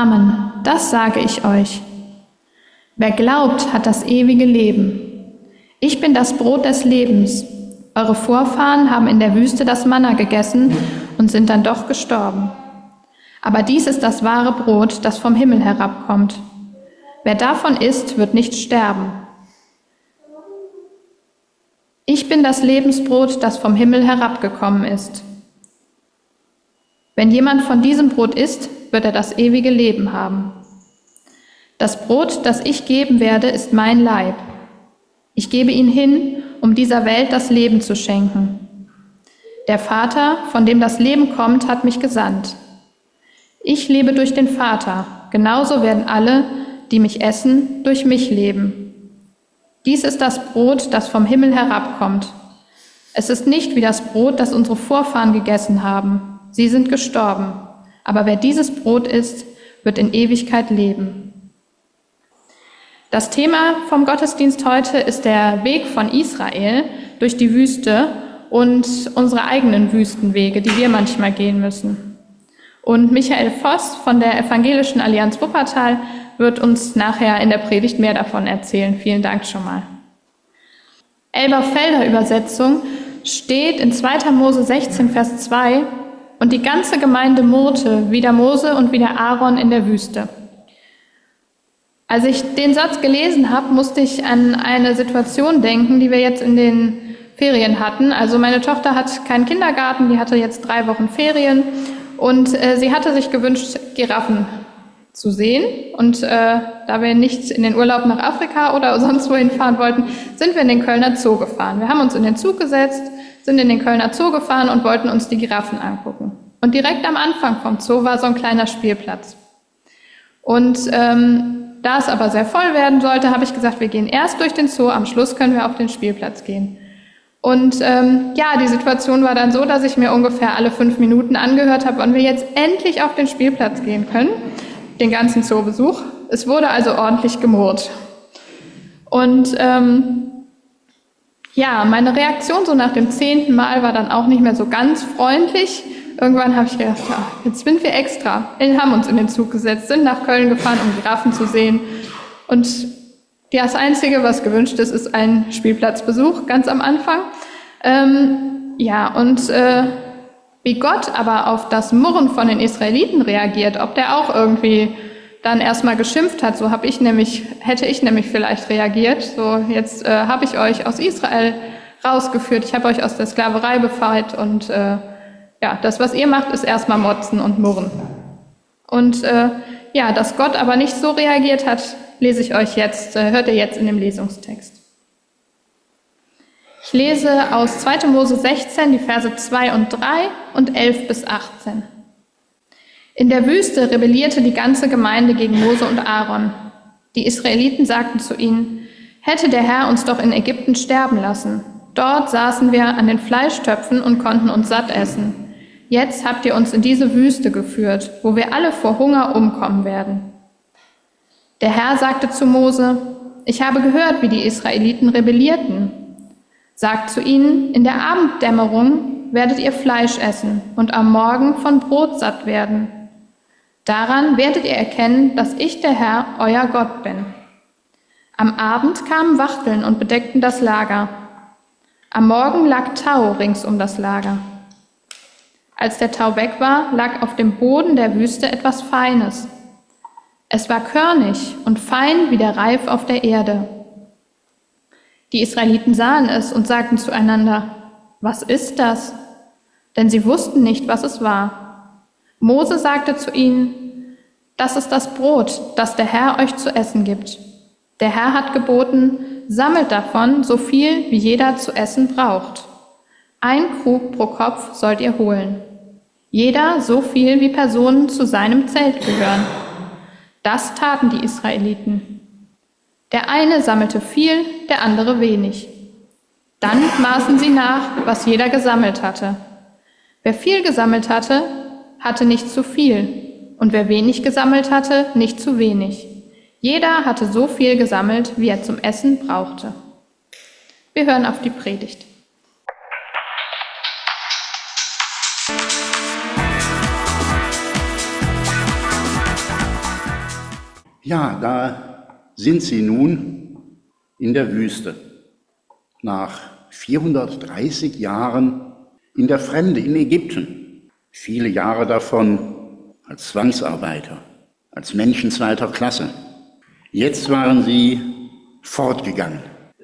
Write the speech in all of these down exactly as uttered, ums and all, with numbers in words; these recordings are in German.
Amen, das sage ich euch. Wer glaubt, hat das ewige Leben. Ich bin das Brot des Lebens. Eure Vorfahren haben in der Wüste das Manna gegessen und sind dann doch gestorben. Aber dies ist das wahre Brot, das vom Himmel herabkommt. Wer davon isst, wird nicht sterben. Ich bin das Lebensbrot, das vom Himmel herabgekommen ist. Wenn jemand von diesem Brot isst, wird er das ewige Leben haben. Das Brot, das ich geben werde, ist mein Leib. Ich gebe ihn hin, um dieser Welt das Leben zu schenken. Der Vater, von dem das Leben kommt, hat mich gesandt. Ich lebe durch den Vater, genauso werden alle, die mich essen, durch mich leben. Dies ist das Brot, das vom Himmel herabkommt. Es ist nicht wie das Brot, das unsere Vorfahren gegessen haben. Sie sind gestorben. Aber wer dieses Brot isst, wird in Ewigkeit leben. Das Thema vom Gottesdienst heute ist der Weg von Israel durch die Wüste und unsere eigenen Wüstenwege, die wir manchmal gehen müssen. Und Michael Voss von der Evangelischen Allianz Wuppertal wird uns nachher in der Predigt mehr davon erzählen. Vielen Dank schon mal. Elberfelder Übersetzung steht in zweiter Mose sechzehn, Vers zwei, und die ganze Gemeinde murrte, wie der Mose und wie der Aaron in der Wüste. Als ich den Satz gelesen habe, musste ich an eine Situation denken, die wir jetzt in den Ferien hatten. Also meine Tochter hat keinen Kindergarten, die hatte jetzt drei Wochen Ferien und äh, sie hatte sich gewünscht, Giraffen zu sehen. Und äh, da wir nicht in den Urlaub nach Afrika oder sonst wohin fahren wollten, sind wir in den Kölner Zoo gefahren. Wir haben uns in den Zug gesetzt, sind in den Kölner Zoo gefahren und wollten uns die Giraffen angucken. Und direkt am Anfang vom Zoo war so ein kleiner Spielplatz. Und ähm, da es aber sehr voll werden sollte, habe ich gesagt, wir gehen erst durch den Zoo, am Schluss können wir auf den Spielplatz gehen. Und ähm, ja, die Situation war dann so, dass ich mir ungefähr alle fünf Minuten angehört habe, wann wir jetzt endlich auf den Spielplatz gehen können, den ganzen Zoobesuch. Es wurde also ordentlich gemurrt. Und ähm, ja, meine Reaktion so nach dem zehnten Mal war dann auch nicht mehr so ganz freundlich. Irgendwann habe ich gedacht, ja, jetzt sind wir extra. Wir haben uns in den Zug gesetzt, sind nach Köln gefahren, um Giraffen zu sehen. Und ja, das Einzige, was gewünscht ist, ist ein Spielplatzbesuch, ganz am Anfang. Ähm, ja, und äh, wie Gott aber auf das Murren von den Israeliten reagiert, ob der auch irgendwie dann erstmal geschimpft hat, so habe ich nämlich, hätte ich nämlich vielleicht reagiert. So, jetzt äh, habe ich euch aus Israel rausgeführt, ich habe euch aus der Sklaverei befreit und äh, ja, das, was ihr macht, ist erstmal motzen und murren. Und äh, ja, dass Gott aber nicht so reagiert hat, lese ich euch jetzt, äh, hört ihr jetzt in dem Lesungstext. Ich lese aus zweiter Mose sechzehn, die Verse zwei und drei und elf bis achtzehn. In der Wüste rebellierte die ganze Gemeinde gegen Mose und Aaron. Die Israeliten sagten zu ihnen, hätte der Herr uns doch in Ägypten sterben lassen. Dort saßen wir an den Fleischtöpfen und konnten uns satt essen. Jetzt habt ihr uns in diese Wüste geführt, wo wir alle vor Hunger umkommen werden. Der Herr sagte zu Mose, ich habe gehört, wie die Israeliten rebellierten. Sagt zu ihnen, in der Abenddämmerung werdet ihr Fleisch essen und am Morgen von Brot satt werden. Daran werdet ihr erkennen, dass ich der Herr, euer Gott bin. Am Abend kamen Wachteln und bedeckten das Lager. Am Morgen lag Tau rings um das Lager. Als der Tau weg war, lag auf dem Boden der Wüste etwas Feines. Es war körnig und fein wie der Reif auf der Erde. Die Israeliten sahen es und sagten zueinander, was ist das? Denn sie wussten nicht, was es war. Mose sagte zu ihnen, das ist das Brot, das der Herr euch zu essen gibt. Der Herr hat geboten, sammelt davon so viel, wie jeder zu essen braucht. Ein Krug pro Kopf sollt ihr holen. Jeder so viel, wie Personen zu seinem Zelt gehören. Das taten die Israeliten. Der eine sammelte viel, der andere wenig. Dann maßen sie nach, was jeder gesammelt hatte. Wer viel gesammelt hatte, hatte nicht zu viel, und wer wenig gesammelt hatte, nicht zu wenig. Jeder hatte so viel gesammelt, wie er zum Essen brauchte. Wir hören auf die Predigt. Ja, da sind sie nun in der Wüste. Nach vierhundertdreißig Jahren in der Fremde in Ägypten. Viele Jahre davon als Zwangsarbeiter, als Menschen zweiter Klasse. Jetzt waren sie fortgegangen.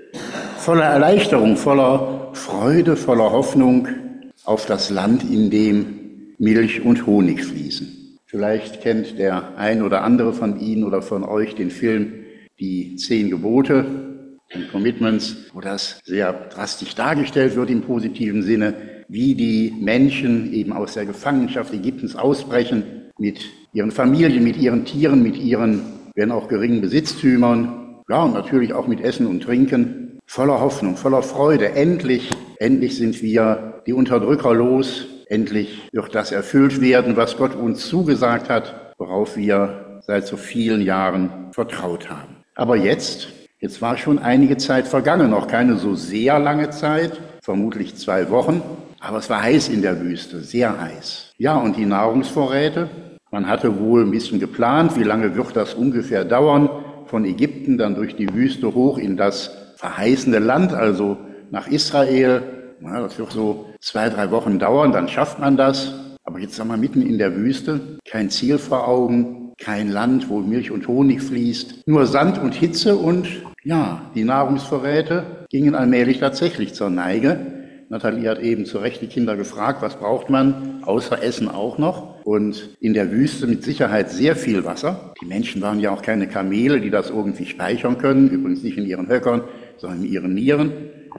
Voller Erleichterung, voller Freude, voller Hoffnung auf das Land, in dem Milch und Honig fließen. Vielleicht kennt der ein oder andere von Ihnen oder von euch den Film Die Zehn Gebote, Ten Commitments, wo das sehr drastisch dargestellt wird im positiven Sinne, wie die Menschen eben aus der Gefangenschaft Ägyptens ausbrechen, mit ihren Familien, mit ihren Tieren, mit ihren, wenn auch geringen Besitztümern, ja, und natürlich auch mit Essen und Trinken, voller Hoffnung, voller Freude. Endlich, endlich sind wir die Unterdrücker los. Endlich wird das erfüllt werden, was Gott uns zugesagt hat, worauf wir seit so vielen Jahren vertraut haben. Aber jetzt, jetzt war schon einige Zeit vergangen, noch keine so sehr lange Zeit, vermutlich zwei Wochen, aber es war heiß in der Wüste, sehr heiß. Ja, und die Nahrungsvorräte, man hatte wohl ein bisschen geplant, wie lange wird das ungefähr dauern, von Ägypten dann durch die Wüste hoch in das verheißene Land, also nach Israel. Ja, das wird so zwei, drei Wochen dauern, dann schafft man das. Aber jetzt sind wir mitten in der Wüste, kein Ziel vor Augen, kein Land, wo Milch und Honig fließt, nur Sand und Hitze und ja, die Nahrungsvorräte gingen allmählich tatsächlich zur Neige. Nathalie hat eben zu Recht die Kinder gefragt, was braucht man, außer Essen auch noch. Und in der Wüste mit Sicherheit sehr viel Wasser. Die Menschen waren ja auch keine Kamele, die das irgendwie speichern können, übrigens nicht in ihren Höckern, sondern in ihren Nieren.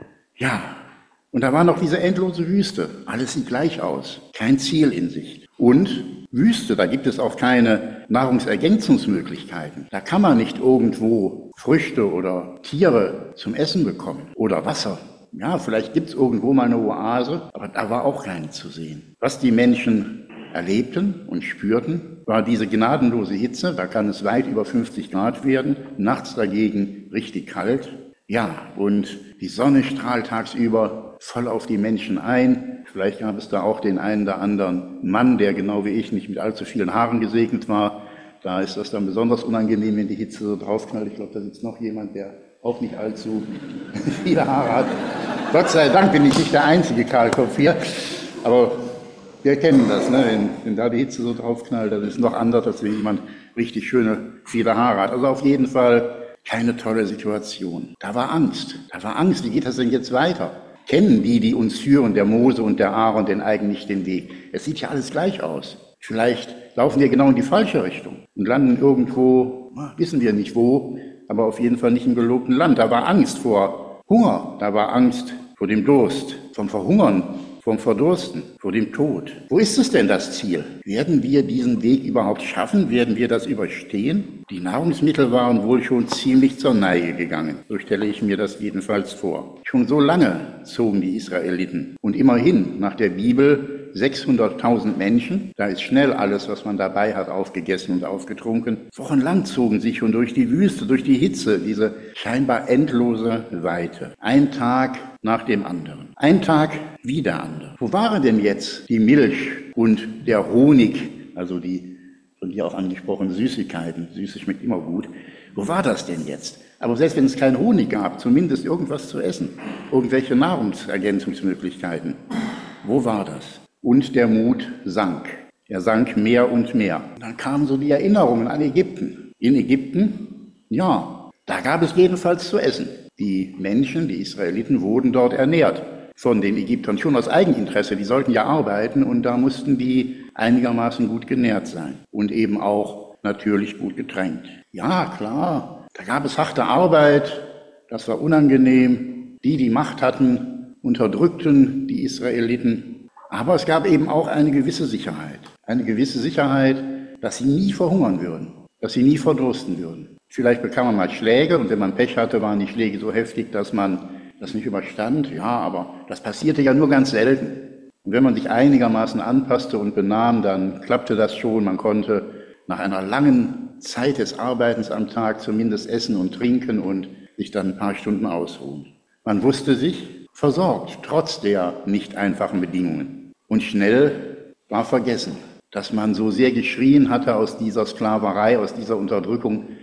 Ja, und da war noch diese endlose Wüste. Alles sieht gleich aus. Kein Ziel in Sicht. Und Wüste, da gibt es auch keine Nahrungsergänzungsmöglichkeiten. Da kann man nicht irgendwo Früchte oder Tiere zum Essen bekommen oder Wasser. Ja, vielleicht gibt es irgendwo mal eine Oase, aber da war auch keine zu sehen. Was die Menschen erlebten und spürten, war diese gnadenlose Hitze. Da kann es weit über fünfzig Grad werden. Nachts dagegen richtig kalt. Ja, und die Sonne strahlt tagsüber voll auf die Menschen ein. Vielleicht gab es da auch den einen oder anderen Mann, der genau wie ich nicht mit allzu vielen Haaren gesegnet war. Da ist das dann besonders unangenehm, wenn die Hitze so draufknallt. Ich glaube, da sitzt noch jemand, der auch nicht allzu viele Haare hat. Gott sei Dank bin ich nicht der einzige Kahlkopf hier. Aber wir kennen das, ne? wenn, wenn da die Hitze so draufknallt, dann ist es noch anders, als wenn jemand richtig schöne, viele Haare hat. Also auf jeden Fall keine tolle Situation. Da war Angst. Da war Angst. Wie geht das denn jetzt weiter? Kennen die, die uns führen, der Mose und der Aaron, denn eigentlich den Weg? Es sieht ja alles gleich aus. Vielleicht laufen wir genau in die falsche Richtung und landen irgendwo, wissen wir nicht wo, aber auf jeden Fall nicht im gelobten Land. Da war Angst vor Hunger, da war Angst vor dem Durst, vom Verhungern, vom Verdursten, vor dem Tod. Wo ist es denn, das Ziel? Werden wir diesen Weg überhaupt schaffen? Werden wir das überstehen? Die Nahrungsmittel waren wohl schon ziemlich zur Neige gegangen. So stelle ich mir das jedenfalls vor. Schon so lange zogen die Israeliten und immerhin nach der Bibel sechshunderttausend Menschen, da ist schnell alles, was man dabei hat, aufgegessen und aufgetrunken. Wochenlang zogen sie schon durch die Wüste, durch die Hitze, diese scheinbar endlose Weite. Ein Tag nach dem anderen. Ein Tag wie der andere. Wo waren denn jetzt die Milch und der Honig, also die von dir auch angesprochenen Süßigkeiten? Süße schmeckt immer gut. Wo war das denn jetzt? Aber selbst wenn es keinen Honig gab, zumindest irgendwas zu essen, irgendwelche Nahrungsergänzungsmöglichkeiten. Wo war das? Und der Mut sank. Er sank mehr und mehr. Und dann kamen so die Erinnerungen an Ägypten. In Ägypten, ja, da gab es jedenfalls zu essen. Die Menschen, die Israeliten, wurden dort ernährt von den Ägyptern, schon aus Eigeninteresse. Die sollten ja arbeiten und da mussten die einigermaßen gut genährt sein und eben auch natürlich gut getränkt. Ja, klar, da gab es harte Arbeit, das war unangenehm. Die, die Macht hatten, unterdrückten die Israeliten. Aber es gab eben auch eine gewisse Sicherheit. Eine gewisse Sicherheit, dass sie nie verhungern würden, dass sie nie verdursten würden. Vielleicht bekam man mal Schläge und wenn man Pech hatte, waren die Schläge so heftig, dass man das nicht überstand. Ja, aber das passierte ja nur ganz selten. Und wenn man sich einigermaßen anpasste und benahm, dann klappte das schon. Man konnte nach einer langen Zeit des Arbeitens am Tag zumindest essen und trinken und sich dann ein paar Stunden ausruhen. Man wusste sich versorgt, trotz der nicht einfachen Bedingungen. Und schnell war vergessen, dass man so sehr geschrien hatte aus dieser Sklaverei, aus dieser Unterdrückung,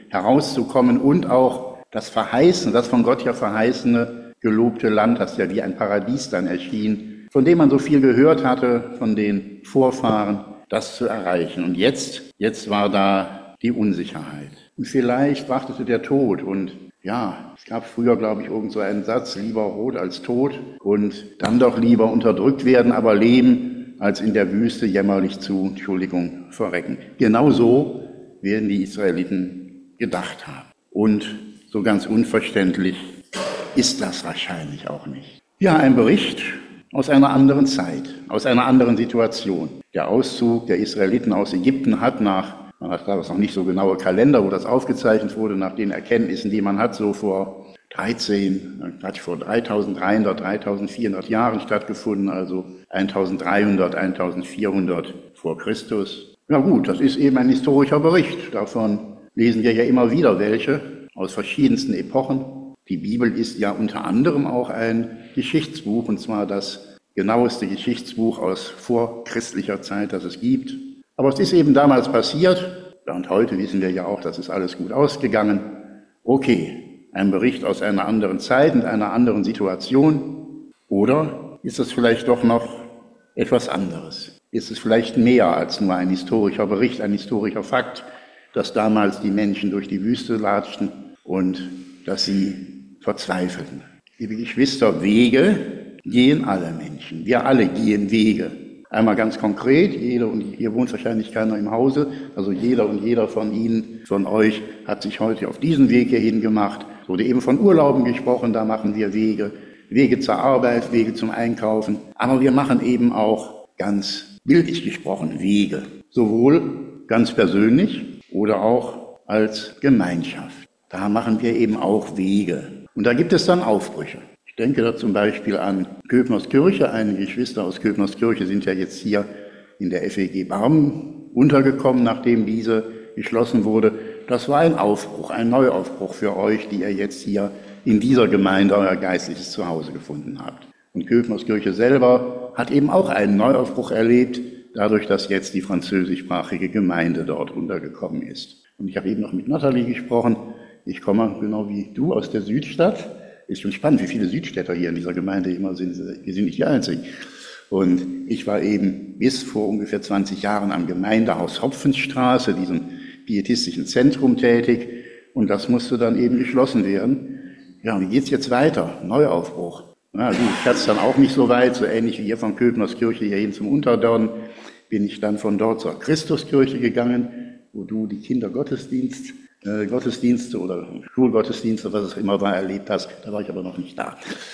herauszukommen und auch das verheißene, das von Gott ja verheißene, gelobte Land, das ja wie ein Paradies dann erschien, von dem man so viel gehört hatte, von den Vorfahren, das zu erreichen. Und jetzt, jetzt war da die Unsicherheit. Und vielleicht wartete der Tod und ja, es gab früher, glaube ich, irgend so einen Satz, lieber rot als tot und dann doch lieber unterdrückt werden, aber leben, als in der Wüste jämmerlich zu, Entschuldigung, verrecken. Genau so werden die Israeliten gedacht haben. Und so ganz unverständlich ist das wahrscheinlich auch nicht. Ja, ein Bericht aus einer anderen Zeit, aus einer anderen Situation. Der Auszug der Israeliten aus Ägypten hat nach, man hat damals noch nicht so genaue Kalender, wo das aufgezeichnet wurde, nach den Erkenntnissen, die man hat, so vor dreizehn, hat vor dreitausenddreihundert, dreitausendvierhundert Jahren stattgefunden, also eintausenddreihundert, eintausendvierhundert vor Christus. Ja gut, das ist eben ein historischer Bericht. Davon lesen wir ja immer wieder welche aus verschiedensten Epochen. Die Bibel ist ja unter anderem auch ein Geschichtsbuch, und zwar das genaueste Geschichtsbuch aus vorchristlicher Zeit, das es gibt. Aber es ist eben damals passiert, und heute wissen wir ja auch, das ist alles gut ausgegangen. Okay, ein Bericht aus einer anderen Zeit und einer anderen Situation. Oder ist es vielleicht doch noch etwas anderes? Ist es vielleicht mehr als nur ein historischer Bericht, ein historischer Fakt, dass damals die Menschen durch die Wüste latschten und dass sie verzweifelten? Liebe Geschwister, Wege gehen alle Menschen. Wir alle gehen Wege. Einmal ganz konkret, jeder, und hier wohnt wahrscheinlich keiner im Hause, also jeder und jeder von Ihnen, von euch hat sich heute auf diesen Weg hierhin gemacht. Es wurde eben von Urlauben gesprochen, da machen wir Wege. Wege zur Arbeit, Wege zum Einkaufen. Aber wir machen eben auch ganz bildlich gesprochen Wege. Sowohl ganz persönlich oder auch als Gemeinschaft. Da machen wir eben auch Wege. Und da gibt es dann Aufbrüche. Ich denke da zum Beispiel an Köbnerskirche. Einige Geschwister aus Köbnerskirche sind ja jetzt hier in der F E G Barmen untergekommen, nachdem diese geschlossen wurde. Das war ein Aufbruch, ein Neuaufbruch für euch, die ihr jetzt hier in dieser Gemeinde euer geistliches Zuhause gefunden habt. Und Köbnerskirche selber hat eben auch einen Neuaufbruch erlebt, dadurch, dass jetzt die französischsprachige Gemeinde dort untergekommen ist. Und ich habe eben noch mit Nathalie gesprochen. Ich komme genau wie du aus der Südstadt. Ist schon spannend, wie viele Südstädter hier in dieser Gemeinde immer sind. Wir sind nicht die Einzigen. Und ich war eben bis vor ungefähr zwanzig Jahren am Gemeindehaus Hopfenstraße, diesem pietistischen Zentrum, tätig. Und das musste dann eben geschlossen werden. Ja, wie geht's jetzt weiter? Neuaufbruch. Na gut, ich hatte es dann auch nicht so weit, so ähnlich wie hier von Köbnerskirche hierhin zum Unterdorn, bin ich dann von dort zur Christuskirche gegangen, wo du die Kindergottesdienst Gottesdienste oder Schulgottesdienste, was es immer war, erlebt hast. Da war ich aber noch nicht da.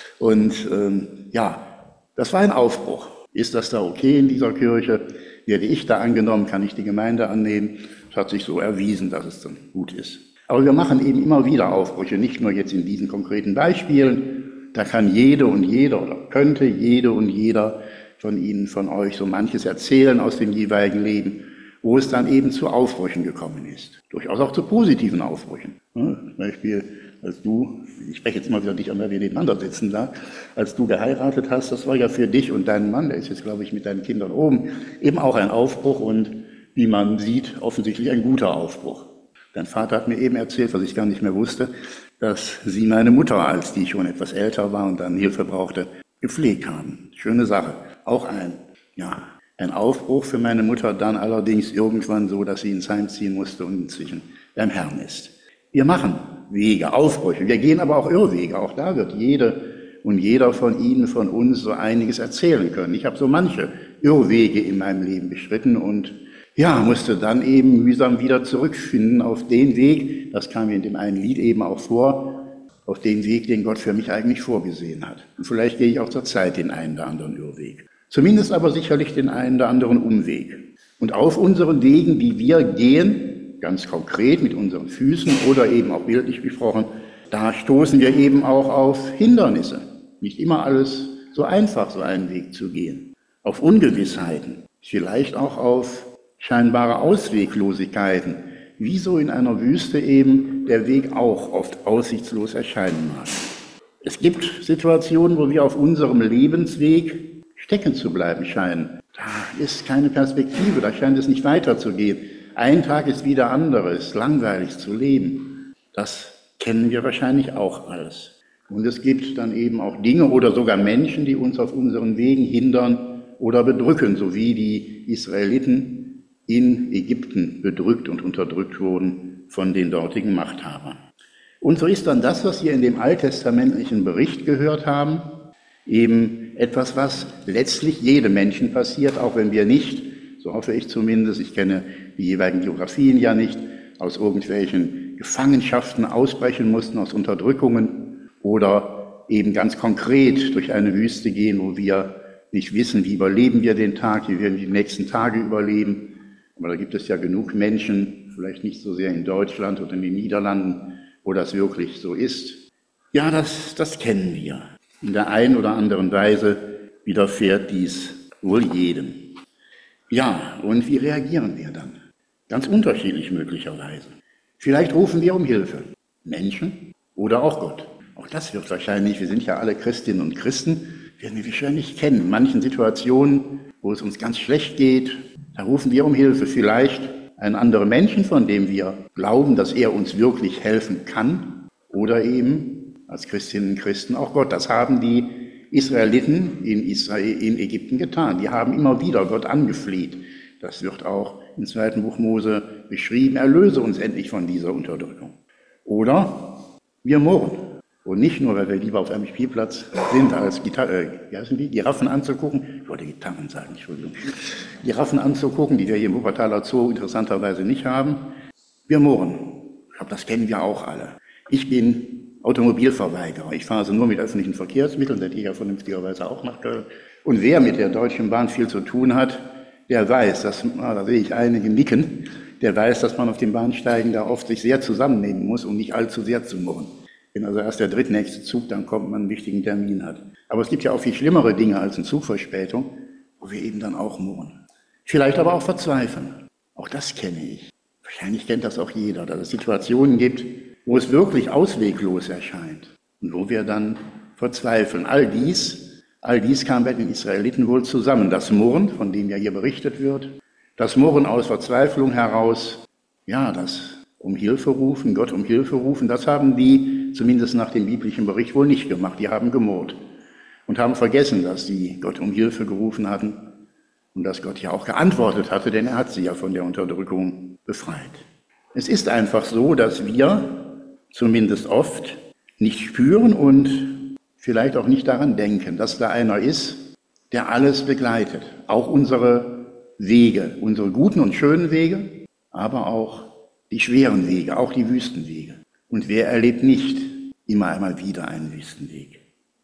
Und ähm, ja, das war ein Aufbruch. Ist das da okay in dieser Kirche? Werde ich da angenommen? Kann ich die Gemeinde annehmen? Es hat sich so erwiesen, dass es dann gut ist. Aber wir machen eben immer wieder Aufbrüche, nicht nur jetzt in diesen konkreten Beispielen. Da kann jede und jeder oder könnte jede und jeder von Ihnen, von euch so manches erzählen aus dem jeweiligen Leben, wo es dann eben zu Aufbrüchen gekommen ist. Durchaus auch zu positiven Aufbrüchen. Ja, zum Beispiel, als du, ich spreche jetzt immer wieder dich an, weil wir nebeneinander sitzen da, als du geheiratet hast, das war ja für dich und deinen Mann, der ist jetzt, glaube ich, mit deinen Kindern oben, eben auch ein Aufbruch und, wie man sieht, offensichtlich ein guter Aufbruch. Dein Vater hat mir eben erzählt, was ich gar nicht mehr wusste, dass sie meine Mutter, als die schon etwas älter war und dann Hilfe brauchte, gepflegt haben. Schöne Sache. Auch ein, ja, Ein Aufbruch für meine Mutter, dann allerdings irgendwann so, dass sie ins Heim ziehen musste und inzwischen beim Herrn ist. Wir machen Wege, Aufbrüche, wir gehen aber auch Irrwege. Auch da wird jede und jeder von Ihnen, von uns so einiges erzählen können. Ich habe so manche Irrwege in meinem Leben beschritten und ja, musste dann eben mühsam wieder zurückfinden auf den Weg, das kam mir in dem einen Lied eben auch vor, auf den Weg, den Gott für mich eigentlich vorgesehen hat. Und vielleicht gehe ich auch zur Zeit den einen oder anderen Irrweg. Zumindest aber sicherlich den einen oder anderen Umweg. Und auf unseren Wegen, die wir gehen, ganz konkret mit unseren Füßen oder eben auch bildlich gesprochen, da stoßen wir eben auch auf Hindernisse. Nicht immer alles so einfach, so einen Weg zu gehen. Auf Ungewissheiten, vielleicht auch auf scheinbare Ausweglosigkeiten, wie so in einer Wüste eben der Weg auch oft aussichtslos erscheinen mag. Es gibt Situationen, wo wir auf unserem Lebensweg stecken zu bleiben scheinen. Da ist keine Perspektive, da scheint es nicht weiterzugehen. ein Tag ist wieder anderes, langweilig zu leben. Das kennen wir wahrscheinlich auch alles. Und es gibt dann eben auch Dinge oder sogar Menschen, die uns auf unseren Wegen hindern oder bedrücken, so wie die Israeliten in Ägypten bedrückt und unterdrückt wurden von den dortigen Machthabern. Und so ist dann das, was wir in dem alttestamentlichen Bericht gehört haben, eben etwas, was letztlich jedem Menschen passiert, auch wenn wir nicht, so hoffe ich zumindest, ich kenne die jeweiligen Biografien ja nicht, aus irgendwelchen Gefangenschaften ausbrechen mussten, aus Unterdrückungen oder eben ganz konkret durch eine Wüste gehen, wo wir nicht wissen, wie überleben wir den Tag, wie werden wir die nächsten Tage überleben. Aber da gibt es ja genug Menschen, vielleicht nicht so sehr in Deutschland oder in den Niederlanden, wo das wirklich so ist. Ja, das, das kennen wir. In der einen oder anderen Weise widerfährt dies wohl jedem. Ja, und wie reagieren wir dann? Ganz unterschiedlich möglicherweise. Vielleicht rufen wir um Hilfe. Menschen oder auch Gott. Auch das wird wahrscheinlich, wir sind ja alle Christinnen und Christen, werden wir wahrscheinlich kennen. In manchen Situationen, wo es uns ganz schlecht geht, da rufen wir um Hilfe. Vielleicht einen anderen Menschen, von dem wir glauben, dass er uns wirklich helfen kann. Oder eben als Christinnen und Christen auch Gott. Das haben die Israeliten in, Israel, in Ägypten getan. Die haben immer wieder Gott angefleht. Das wird auch im zweiten Buch Mose beschrieben. Erlöse uns endlich von dieser Unterdrückung. Oder wir murren. Und nicht nur, weil wir lieber auf einem Spielplatz sind, als Gitarre, äh, wie heißen die? Giraffen anzugucken. Ich wollte Gitarren sagen, Entschuldigung. Giraffen anzugucken, die wir hier im Wuppertaler Zoo interessanterweise nicht haben. Wir murren. Ich glaube, das kennen wir auch alle. Ich bin Automobilverweigerer. Ich fahre also nur mit öffentlichen Verkehrsmitteln, seid ihr ja vernünftigerweise auch nach Köln. Und wer mit der Deutschen Bahn viel zu tun hat, der weiß, dass, ah, da sehe ich einige nicken, der weiß, dass man auf den Bahnsteigen da oft sich sehr zusammennehmen muss, um nicht allzu sehr zu murren. Wenn also erst der drittnächste Zug dann kommt, man einen wichtigen Termin hat. Aber es gibt ja auch viel schlimmere Dinge als eine Zugverspätung, wo wir eben dann auch murren. Vielleicht aber auch verzweifeln. Auch das kenne ich. Wahrscheinlich kennt das auch jeder, dass es Situationen gibt, wo es wirklich ausweglos erscheint und wo wir dann verzweifeln. All dies, all dies kam bei den Israeliten wohl zusammen. Das Murren, von dem ja hier berichtet wird, das Murren aus Verzweiflung heraus, ja, das um Hilfe rufen, Gott um Hilfe rufen, das haben die, zumindest nach dem biblischen Bericht, wohl nicht gemacht. Die haben gemurrt und haben vergessen, dass sie Gott um Hilfe gerufen hatten und dass Gott ja auch geantwortet hatte, denn er hat sie ja von der Unterdrückung befreit. Es ist einfach so, dass wir zumindest oft nicht spüren und vielleicht auch nicht daran denken, dass da einer ist, der alles begleitet. Auch unsere Wege, unsere guten und schönen Wege, aber auch die schweren Wege, auch die Wüstenwege. Und wer erlebt nicht immer einmal wieder einen Wüstenweg?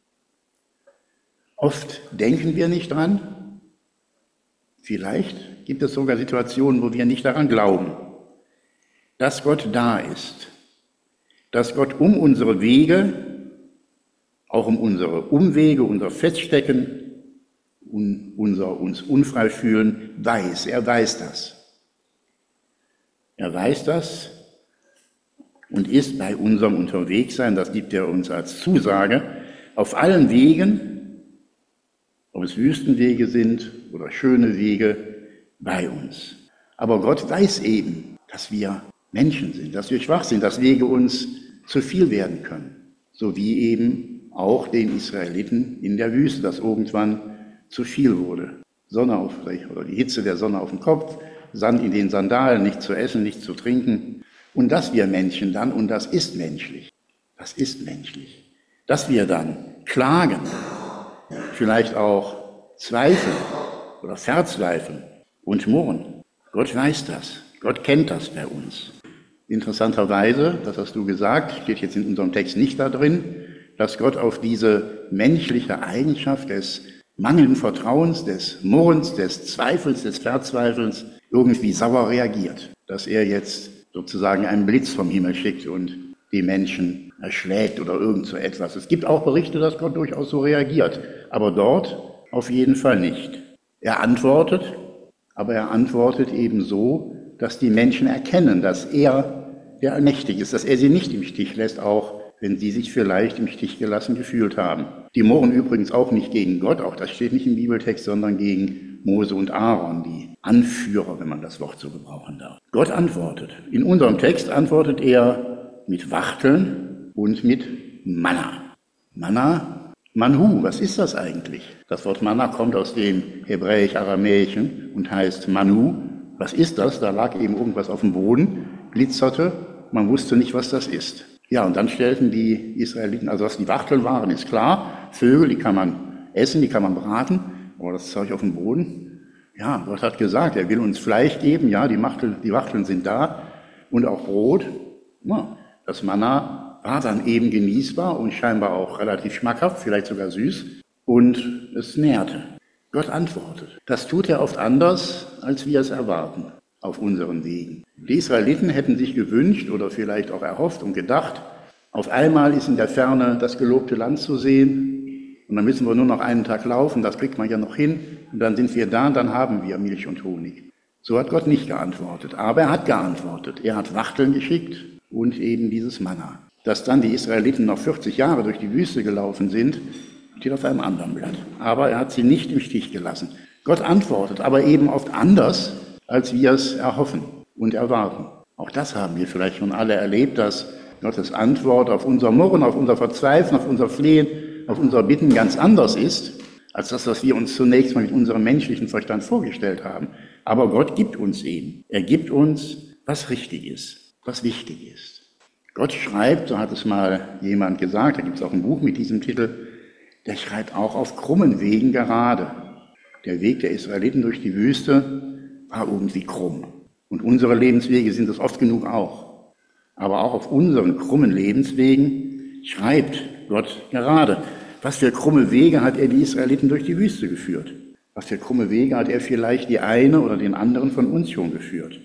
Oft denken wir nicht dran. Vielleicht gibt es sogar Situationen, wo wir nicht daran glauben, dass Gott da ist, dass Gott um unsere Wege, auch um unsere Umwege, unser Feststecken, um unser uns unfrei fühlen, weiß. Er weiß das. Er weiß das und ist bei unserem Unterwegssein, das gibt er uns als Zusage, auf allen Wegen, ob es Wüstenwege sind oder schöne Wege, bei uns. Aber Gott weiß eben, dass wir Menschen sind, dass wir schwach sind, dass Wege uns zu viel werden können. So wie eben auch den Israeliten in der Wüste, dass irgendwann zu viel wurde. Sonne auf, oder die Hitze der Sonne auf dem Kopf, Sand in den Sandalen, nicht zu essen, nicht zu trinken. Und dass wir Menschen dann, und das ist menschlich, das ist menschlich, dass wir dann klagen, vielleicht auch zweifeln oder verzweifeln und murren. Gott weiß das, Gott kennt das bei uns. Interessanterweise, das hast du gesagt, steht jetzt in unserem Text nicht da drin, dass Gott auf diese menschliche Eigenschaft des mangelnden Vertrauens, des Murrens, des Zweifels, des Verzweifelns irgendwie sauer reagiert. Dass er jetzt sozusagen einen Blitz vom Himmel schickt und die Menschen erschlägt oder irgend so etwas. Es gibt auch Berichte, dass Gott durchaus so reagiert, aber dort auf jeden Fall nicht. Er antwortet, aber er antwortet eben so, dass die Menschen erkennen, dass er der Allmächtige ist, dass er sie nicht im Stich lässt, auch wenn sie sich vielleicht im Stich gelassen gefühlt haben. Die murren übrigens auch nicht gegen Gott, auch das steht nicht im Bibeltext, sondern gegen Mose und Aaron, die Anführer, wenn man das Wort so gebrauchen darf. Gott antwortet. In unserem Text antwortet er mit Wachteln und mit Manna. Manna, Manhu, was ist das eigentlich? Das Wort Manna kommt aus dem Hebräisch-Aramäischen und heißt Manu. Was ist das? Da lag eben irgendwas auf dem Boden, glitzerte, man wusste nicht, was das ist. Ja, und dann stellten die Israeliten, also was die Wachteln waren, ist klar, Vögel, die kann man essen, die kann man braten, aber das Zeug auf dem Boden, ja, Gott hat gesagt, er will uns Fleisch geben, ja, die Wachteln, die Wachteln sind da und auch Brot. Ja, das Manna war dann eben genießbar und scheinbar auch relativ schmackhaft, vielleicht sogar süß, und es nährte. Gott antwortet. Das tut er oft anders, als wir es erwarten auf unseren Wegen. Die Israeliten hätten sich gewünscht oder vielleicht auch erhofft und gedacht, auf einmal ist in der Ferne das gelobte Land zu sehen und dann müssen wir nur noch einen Tag laufen, das kriegt man ja noch hin und dann sind wir da und dann haben wir Milch und Honig. So hat Gott nicht geantwortet, aber er hat geantwortet. Er hat Wachteln geschickt und eben dieses Manna. Dass dann die Israeliten noch vierzig Jahre durch die Wüste gelaufen sind, steht auf einem anderen Blatt. Aber er hat sie nicht im Stich gelassen. Gott antwortet, aber eben oft anders, als wir es erhoffen und erwarten. Auch das haben wir vielleicht schon alle erlebt, dass Gottes Antwort auf unser Murren, auf unser Verzweifeln, auf unser Flehen, auf unser Bitten ganz anders ist, als das, was wir uns zunächst mal mit unserem menschlichen Verstand vorgestellt haben. Aber Gott gibt uns eben. Er gibt uns, was richtig ist, was wichtig ist. Gott schreibt, so hat es mal jemand gesagt, da gibt es auch ein Buch mit diesem Titel, der schreibt auch auf krummen Wegen gerade. Der Weg der Israeliten durch die Wüste war irgendwie krumm. Und unsere Lebenswege sind es oft genug auch. Aber auch auf unseren krummen Lebenswegen schreibt Gott gerade. Was für krumme Wege hat er die Israeliten durch die Wüste geführt? Was für krumme Wege hat er vielleicht die eine oder den anderen von uns schon geführt?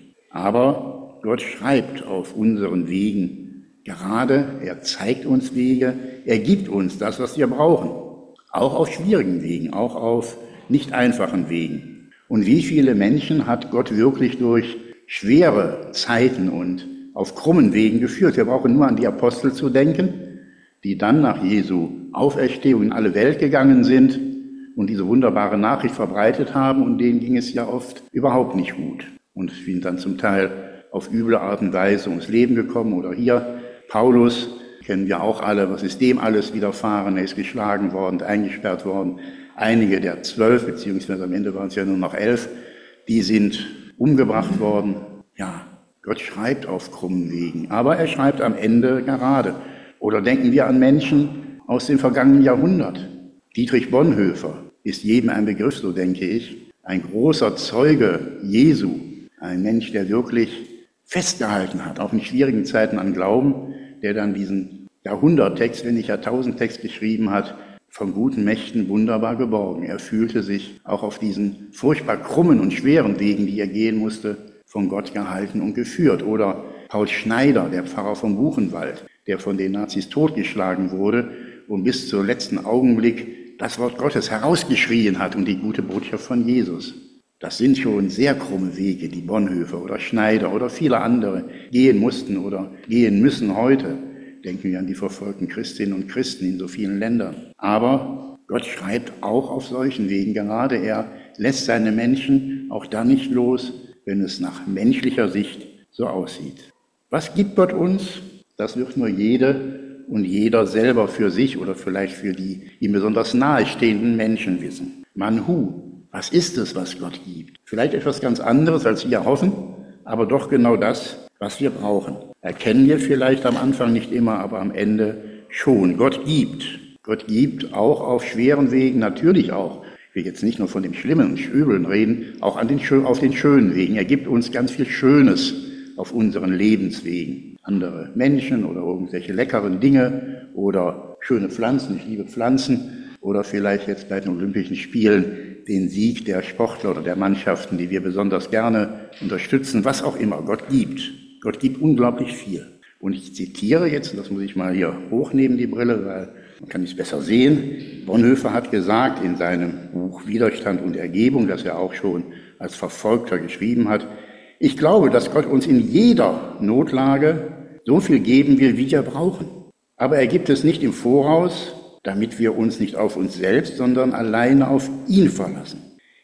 Aber Gott schreibt auf unseren Wegen gerade. Er zeigt uns Wege. Er gibt uns das, was wir brauchen. Auch auf schwierigen Wegen, auch auf nicht einfachen Wegen. Und wie viele Menschen hat Gott wirklich durch schwere Zeiten und auf krummen Wegen geführt? Wir brauchen nur an die Apostel zu denken, die dann nach Jesu Auferstehung in alle Welt gegangen sind und diese wunderbare Nachricht verbreitet haben, und denen ging es ja oft überhaupt nicht gut und sind dann zum Teil auf üble Art und Weise ums Leben gekommen. Oder hier Paulus, kennen wir auch alle, was ist dem alles widerfahren? Er ist geschlagen worden, eingesperrt worden. Einige der zwölf, beziehungsweise am Ende waren es ja nur noch elf, die sind umgebracht worden. Ja, Gott schreibt auf krummen Wegen, aber er schreibt am Ende gerade. Oder denken wir an Menschen aus dem vergangenen Jahrhundert. Dietrich Bonhoeffer ist jedem ein Begriff, so denke ich. Ein großer Zeuge Jesu, ein Mensch, der wirklich festgehalten hat, auch in schwierigen Zeiten an Glauben, der dann diesen Jahrhunderttext, wenn nicht Jahrtausendtext geschrieben hat, von guten Mächten wunderbar geborgen. Er fühlte sich auch auf diesen furchtbar krummen und schweren Wegen, die er gehen musste, von Gott gehalten und geführt. Oder Paul Schneider, der Pfarrer vom Buchenwald, der von den Nazis totgeschlagen wurde und bis zum letzten Augenblick das Wort Gottes herausgeschrien hat und die gute Botschaft von Jesus. Das sind schon sehr krumme Wege, die Bonhoeffer oder Schneider oder viele andere gehen mussten oder gehen müssen heute. Denken wir an die verfolgten Christinnen und Christen in so vielen Ländern. Aber Gott schreibt auch auf solchen Wegen gerade. Er lässt seine Menschen auch dann nicht los, wenn es nach menschlicher Sicht so aussieht. Was gibt Gott uns? Das wird nur jede und jeder selber für sich oder vielleicht für die ihm besonders nahestehenden Menschen wissen. Manhu, was ist es, was Gott gibt? Vielleicht etwas ganz anderes, als wir hoffen, aber doch genau das, was wir brauchen. Erkennen wir vielleicht am Anfang nicht immer, aber am Ende schon. Gott gibt. Gott gibt auch auf schweren Wegen, natürlich auch. Ich will jetzt nicht nur von dem Schlimmen und Übeln reden, auch an den, auf den schönen Wegen. Er gibt uns ganz viel Schönes auf unseren Lebenswegen. Andere Menschen oder irgendwelche leckeren Dinge oder schöne Pflanzen. Ich liebe Pflanzen. Oder vielleicht jetzt bei den Olympischen Spielen den Sieg der Sportler oder der Mannschaften, die wir besonders gerne unterstützen, was auch immer. Gott gibt. Gott gibt unglaublich viel. Und ich zitiere jetzt, und das muss ich mal hier hochnehmen, die Brille, weil man kann es besser sehen. Bonhoeffer hat gesagt in seinem Buch Widerstand und Ergebung, das er auch schon als Verfolgter geschrieben hat, ich glaube, dass Gott uns in jeder Notlage so viel geben will, wie wir brauchen. Aber er gibt es nicht im Voraus, damit wir uns nicht auf uns selbst, sondern alleine auf ihn verlassen.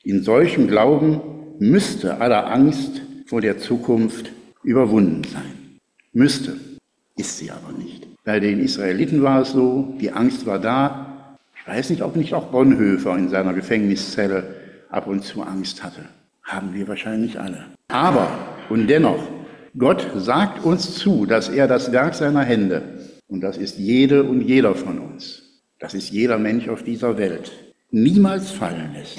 In solchem Glauben müsste alle Angst vor der Zukunft überwunden sein. Müsste, ist sie aber nicht. Bei den Israeliten war es so, die Angst war da. Ich weiß nicht, ob nicht auch Bonhoeffer in seiner Gefängniszelle ab und zu Angst hatte. Haben wir wahrscheinlich alle. Aber, und dennoch, Gott sagt uns zu, dass er das Werk seiner Hände, und das ist jede und jeder von uns, das ist jeder Mensch auf dieser Welt, niemals fallen lässt.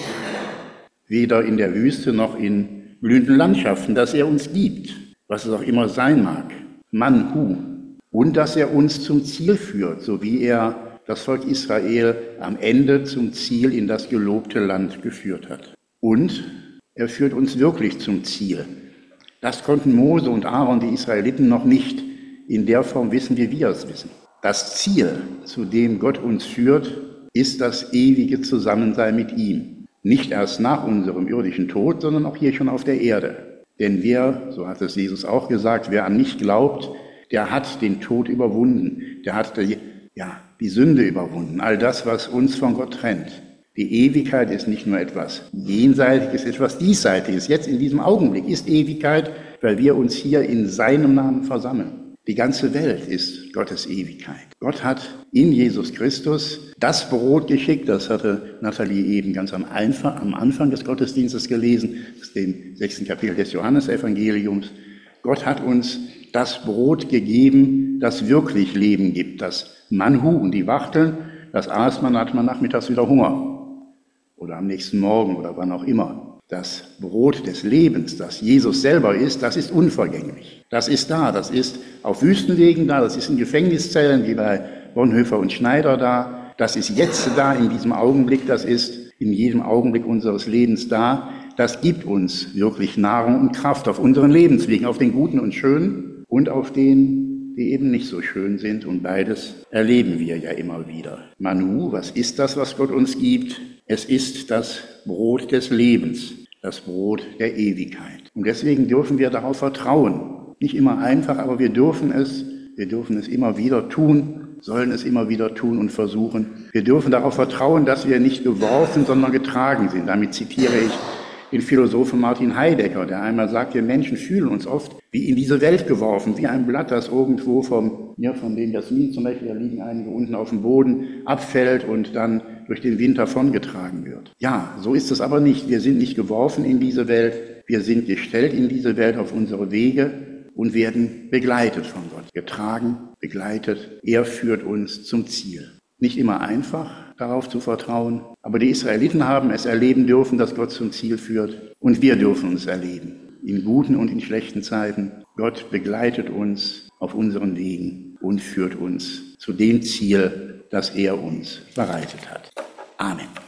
Weder in der Wüste noch in blühenden Landschaften, dass er uns gibt, was es auch immer sein mag, Mann, Hu, und dass er uns zum Ziel führt, so wie er das Volk Israel am Ende zum Ziel in das gelobte Land geführt hat. Und er führt uns wirklich zum Ziel. Das konnten Mose und Aaron, die Israeliten, noch nicht in der Form wissen, wie wir es wissen. Das Ziel, zu dem Gott uns führt, ist das ewige Zusammensein mit ihm. Nicht erst nach unserem irdischen Tod, sondern auch hier schon auf der Erde. Denn wer, so hat es Jesus auch gesagt, wer an mich glaubt, der hat den Tod überwunden. Der hat die, ja, die Sünde überwunden. All das, was uns von Gott trennt. Die Ewigkeit ist nicht nur etwas Jenseitiges, etwas Diesseitiges. Jetzt in diesem Augenblick ist Ewigkeit, weil wir uns hier in seinem Namen versammeln. Die ganze Welt ist Gottes Ewigkeit. Gott hat in Jesus Christus das Brot geschickt, das hatte Nathalie eben ganz am Anfang, am Anfang des Gottesdienstes gelesen, aus dem sechsten Kapitel des Johannesevangeliums. Gott hat uns das Brot gegeben, das wirklich Leben gibt, das Manhu und die Wachteln, das aß man, hat man nachmittags wieder Hunger oder am nächsten Morgen oder wann auch immer. Das Brot des Lebens, das Jesus selber ist, das ist unvergänglich. Das ist da, das ist auf Wüstenwegen da, das ist in Gefängniszellen wie bei Bonhoeffer und Schneider da, das ist jetzt da in diesem Augenblick, das ist in jedem Augenblick unseres Lebens da. Das gibt uns wirklich Nahrung und Kraft auf unseren Lebenswegen, auf den guten und schönen und auf den, die eben nicht so schön sind. Und beides erleben wir ja immer wieder. Manu, was ist das, was Gott uns gibt? Es ist das Brot des Lebens, das Brot der Ewigkeit. Und deswegen dürfen wir darauf vertrauen. Nicht immer einfach, aber wir dürfen es, wir dürfen es immer wieder tun, sollen es immer wieder tun und versuchen. Wir dürfen darauf vertrauen, dass wir nicht geworfen, sondern getragen sind. Damit zitiere ich den Philosophen Martin Heidegger, der einmal sagt, wir Menschen fühlen uns oft wie in diese Welt geworfen, wie ein Blatt, das irgendwo vom, ja, von dem Jasmin zum Beispiel, da liegen einige unten auf dem Boden, abfällt und dann durch den Wind davongetragen wird. Ja, so ist es aber nicht. Wir sind nicht geworfen in diese Welt, wir sind gestellt in diese Welt auf unsere Wege und werden begleitet von Gott. Getragen, begleitet, er führt uns zum Ziel. Nicht immer einfach, darauf zu vertrauen, aber die Israeliten haben es erleben dürfen, dass Gott zum Ziel führt und wir dürfen es erleben. In guten und in schlechten Zeiten. Gott begleitet uns auf unseren Wegen und führt uns zu dem Ziel, das er uns bereitet hat. Amen.